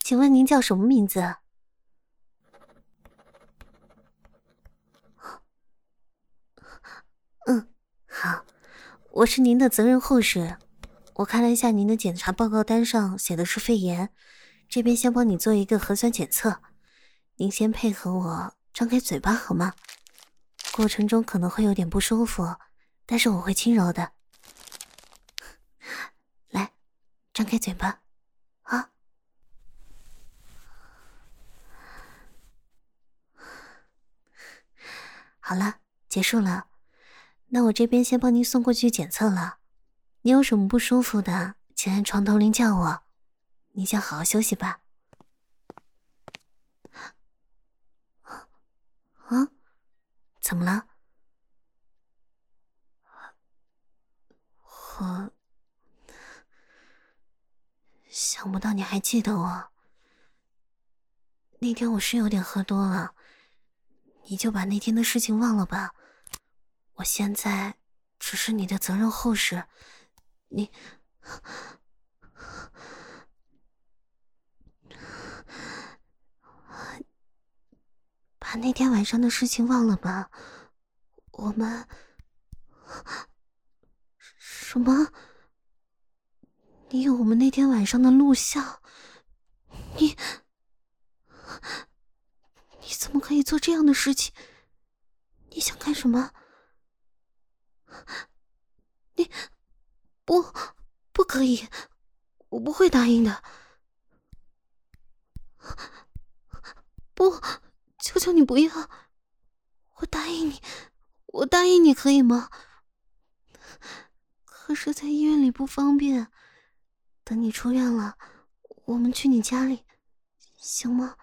请问您叫什么名字？好，我是您的责任护士。我看了一下您的检查报告单上写的是肺炎，这边先帮你做一个核酸检测。您先配合我张开嘴巴好吗？过程中可能会有点不舒服，但是我会轻柔的。来，张开嘴巴，啊。好了，结束了。那我这边先帮您送过去检测了。你有什么不舒服的，请按床头铃叫我。你先好好休息吧。啊？怎么了？我想不到你还记得我。那天我是有点喝多了，你就把那天的事情忘了吧。我现在只是你的责任护士，你把那天晚上的事情忘了吧。我们什么？你有我们那天晚上的录像？你怎么可以做这样的事情？你想干什么？你不可以，我不会答应的。不，求求你不要！我答应你，我答应你可以吗？可是在医院里不方便，等你出院了，我们去你家里，行吗？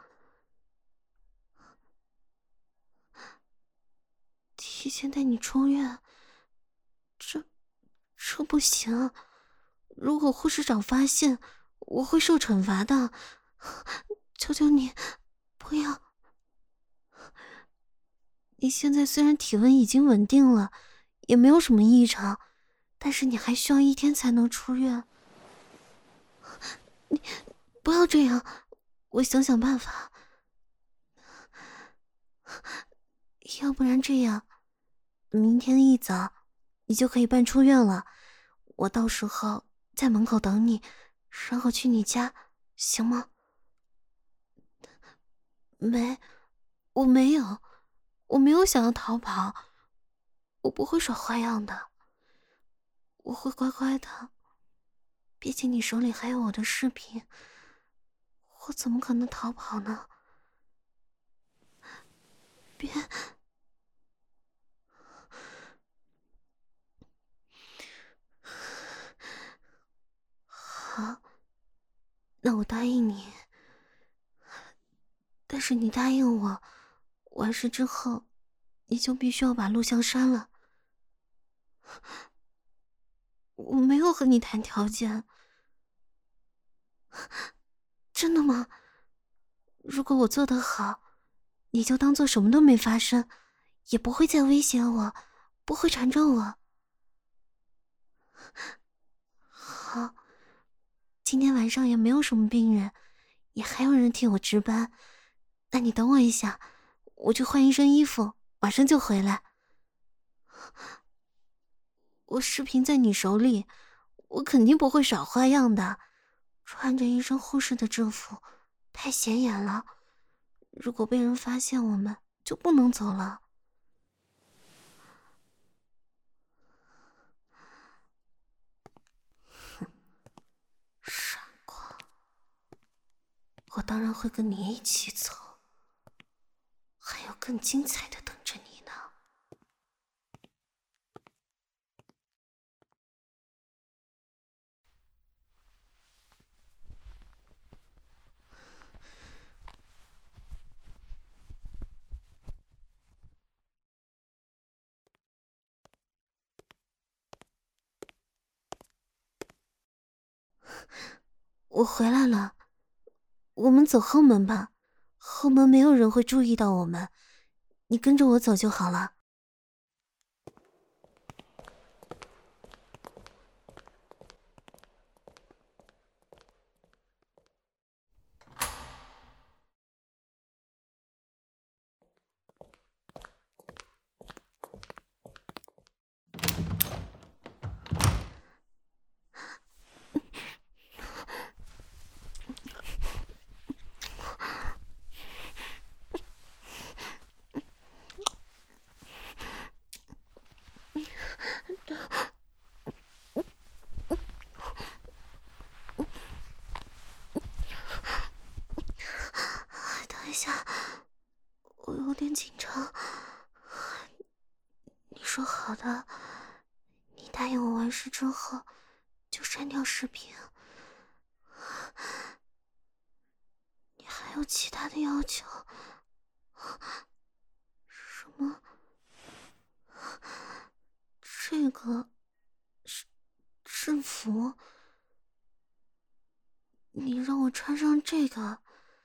提前带你出院，这不行。如果护士长发现，我会受惩罚的。求求你，不要！你现在虽然体温已经稳定了，也没有什么异常，但是你还需要1天才能出院。你不要这样，我想想办法。要不然这样，明天一早你就可以办出院了，我到时候在门口等你，然后去你家，行吗？我没有，我没有想要逃跑，我不会耍花样的，我会乖乖的。毕竟你手里还有我的视频，我怎么可能逃跑呢？别，好，那我答应你。但是你答应我，完事之后，你就必须要把录像删了。我没有和你谈条件。真的吗？如果我做得好，你就当做什么都没发生，也不会再威胁我，不会缠着我。好，今天晚上也没有什么病人，也还有人替我值班。那你等我一下，我去换一身衣服，马上就回来。我视频在你手里，我肯定不会耍花样的。穿着一身护士的制服，太显眼了。如果被人发现，我们就不能走了。傻瓜，我当然会跟你一起走，还有更精彩的等着你呢。我回来了，我们走后门吧，后门没有人会注意到我们，你跟着我走就好了。 下，我有点紧张。你说好的，你答应我完事之后就删掉视频。你还有其他的要求？什么？这个是服？你让我穿上这个？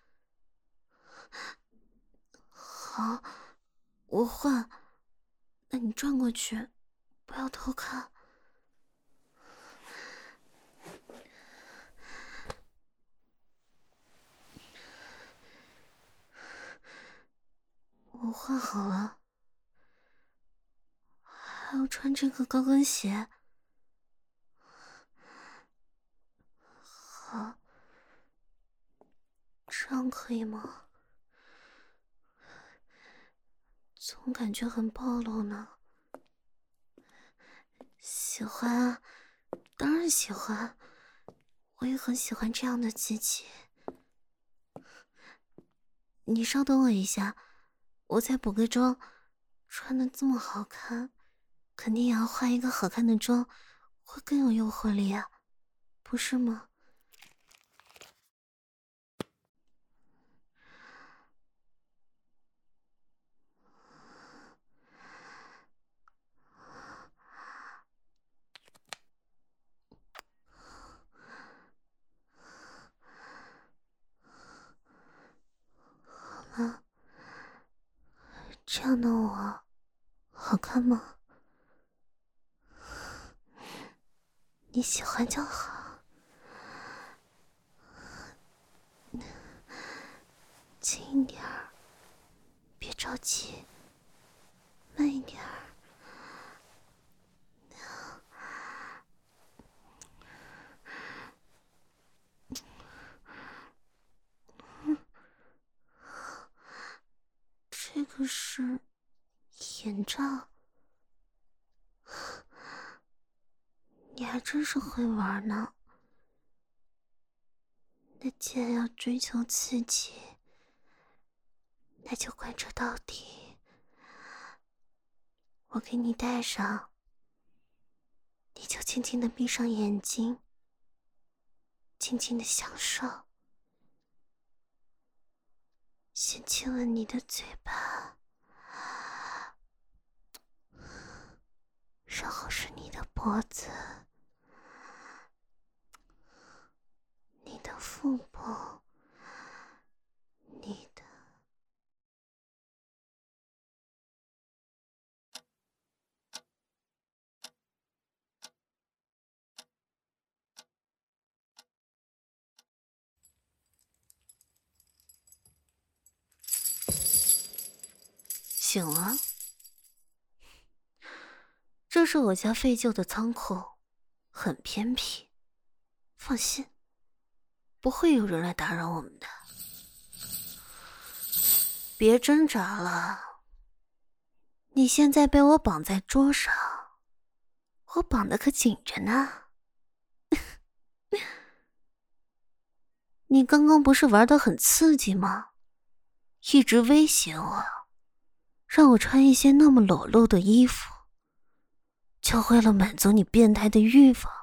好，我换。那你转过去，不要偷看。我换好了，还要穿这个高跟鞋。好，这样可以吗？总感觉很暴露呢。喜欢啊，当然喜欢，我也很喜欢这样的机器。你稍等我一下，我再补个妆。穿得这么好看，肯定也要换一个好看的妆，会更有诱惑力啊，不是吗？好了，这样的我好看吗？你喜欢就好。轻一点儿，别着急，慢一点儿。这个是眼罩，你还真是会玩呢。那既然要追求刺激，那就贯彻到底。我给你戴上，你就静静的闭上眼睛，静静的享受。先亲吻你的嘴巴，然后是你的脖子，你的腹部，你的……醒了。这是我家废旧的仓库，很偏僻，放心，不会有人来打扰我们的。别挣扎了，你现在被我绑在桌上，我绑得可紧着呢。你刚刚不是玩得很刺激吗？一直威胁我，让我穿一些那么裸露的衣服，就为了满足你变态的欲望。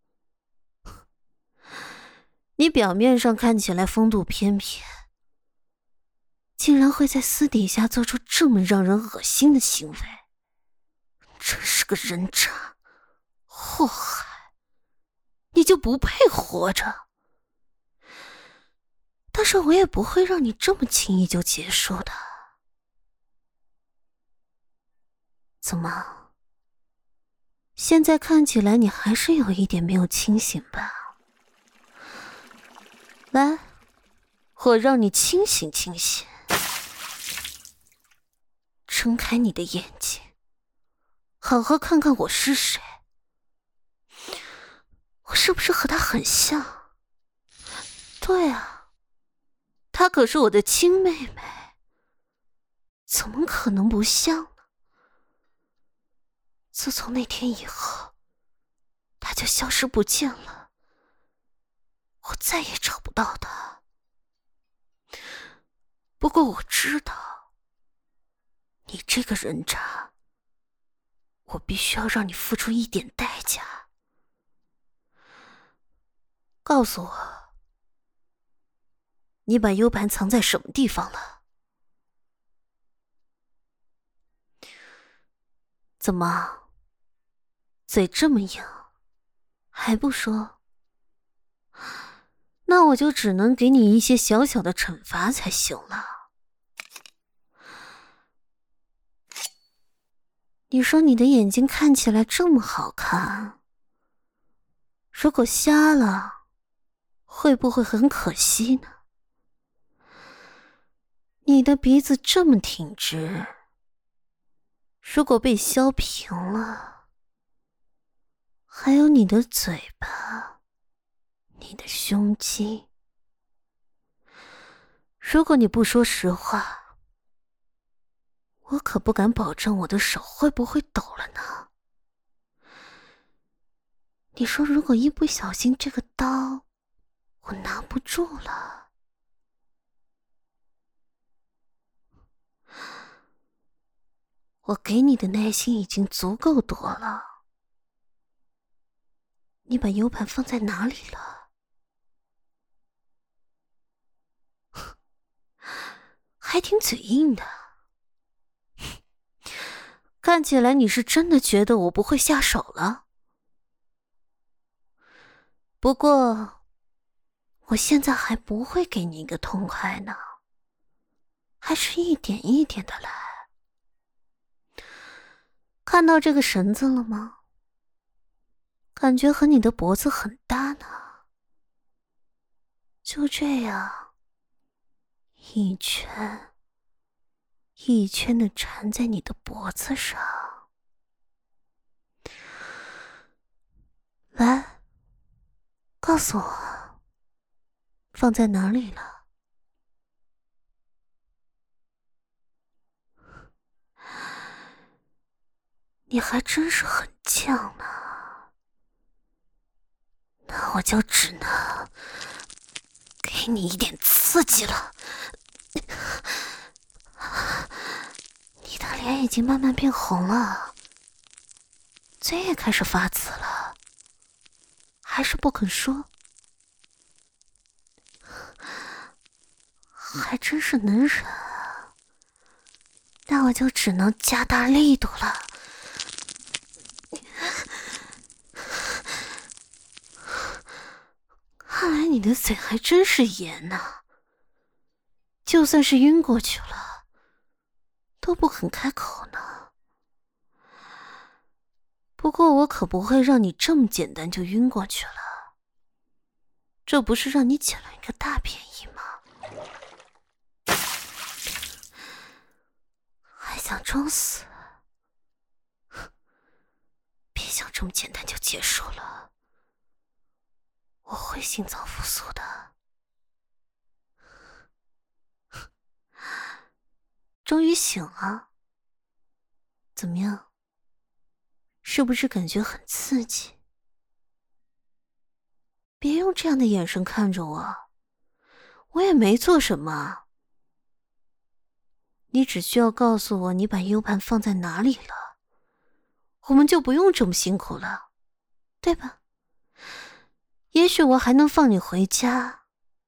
你表面上看起来风度翩翩，竟然会在私底下做出这么让人恶心的行为，真是个人渣，祸害，你就不配活着。但是我也不会让你这么轻易就结束的。怎么？现在看起来你还是有一点没有清醒吧？来，我让你清醒清醒，睁开你的眼睛，好好看看我是谁。我是不是和她很像？对啊，她可是我的亲妹妹，怎么可能不像呢？自从那天以后，她就消失不见了，我再也找不到她。 不过我知道，你这个人渣，我必须要让你付出一点代价。告诉我，你把 U 盘藏在什么地方了？怎么，嘴这么硬，还不说？那我就只能给你一些小小的惩罚才行了。你说你的眼睛看起来这么好看，如果瞎了，会不会很可惜呢？你的鼻子这么挺直，如果被削平了，还有你的嘴巴，你的胸肌，如果你不说实话，我可不敢保证我的手会不会抖了呢。你说如果一不小心这个刀我拿不住了，我给你的耐心已经足够多了。你把 U 盘放在哪里了？还挺嘴硬的。看起来你是真的觉得我不会下手了。不过，我现在还不会给你一个痛快呢，还是一点一点的来。看到这个绳子了吗？感觉和你的脖子很搭呢。就这样，一圈一圈的缠在你的脖子上。来，告诉我，放在哪里了？你还真是很犟呢。那我就只能给你一点刺激了。你的脸已经慢慢变红了，嘴也开始发紫了，还是不肯说。还真是能忍啊。那我就只能加大力度了。看来你的嘴还真是严呐，就算是晕过去了，都不肯开口呢。不过我可不会让你这么简单就晕过去了，这不是让你捡了一个大便宜吗？还想装死？别想这么简单就结束了，我会心脏复苏的。终于醒了，怎么样？是不是感觉很刺激？别用这样的眼神看着我，我也没做什么。你只需要告诉我你把 U 盘放在哪里了，我们就不用这么辛苦了，对吧？也许我还能放你回家。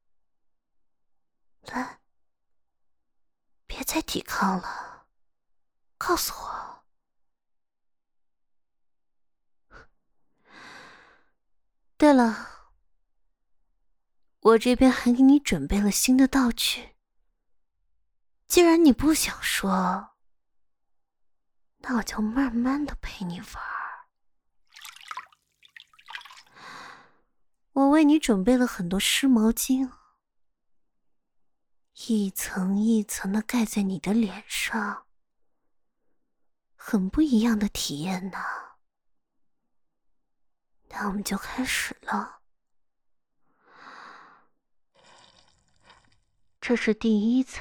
来，别再抵抗了，告诉我。对了，我这边还给你准备了新的道具。既然你不想说，那我就慢慢的陪你玩。我为你准备了很多湿毛巾，一层一层的盖在你的脸上，很不一样的体验呢。那我们就开始了。这是第一层，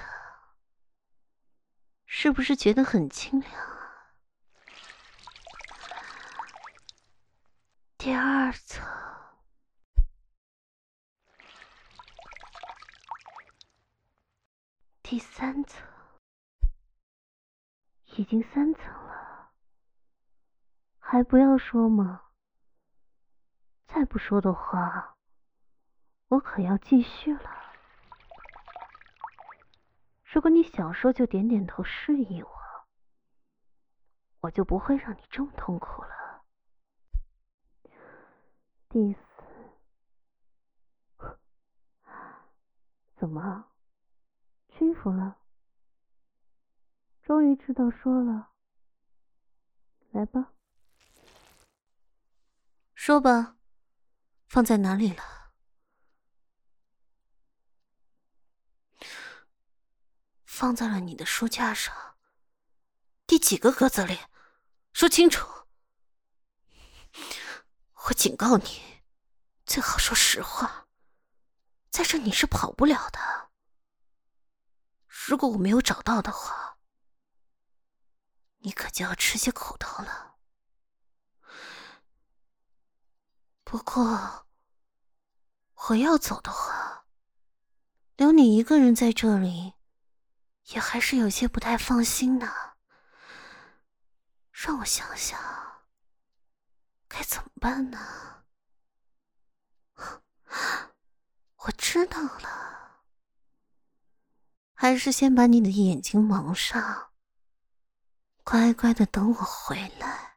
是不是觉得很清凉啊？第二层， 第3层，已经3层了，还不要说吗？再不说的话，我可要继续了。如果你小时候就点点头示意我，我就不会让你这么痛苦了。第4，怎么，屈服了？终于知道说了，来吧，说吧，放在哪里了？放在了你的书架上，第几个格子里？说清楚。我警告你，最好说实话，在这你是跑不了的。如果我没有找到的话，你可就要吃些苦头了。不过，我要走的话，留你一个人在这里，也还是有些不太放心呢。让我想想，该怎么办呢？我知道了，还是先把你的眼睛蒙上，乖乖的等我回来。